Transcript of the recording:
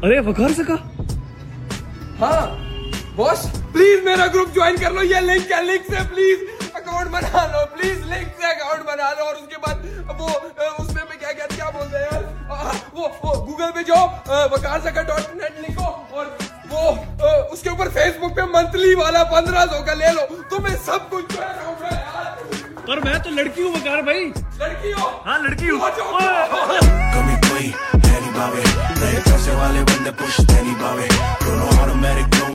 अरे वकार सका। हाँ बॉस प्लीज मेरा ग्रुप ज्वाइन कर लो, ये लिंक है, लिंक से प्लीज अकाउंट बना लो, प्लीज लिंक से अकाउंट बना लो। और उसके बाद वो उसमें पे क्या बोलते हैं यार, वो गूगल पे जाओ, wakarsaka.net लिखो और वो उसके ऊपर फेसबुक पे मंथली वाला 1500 का ले लो, तुम्हें सब कुछ जो है होगा यार। पर मैं तो लड़की हूँ वकार भाई। लड़की हो? हाँ लड़की हूँ। कमी कोई है नहीं बावे, नए पैसे वाले बंदे पुश नहीं पावे, दोनों ऑटोमेटिक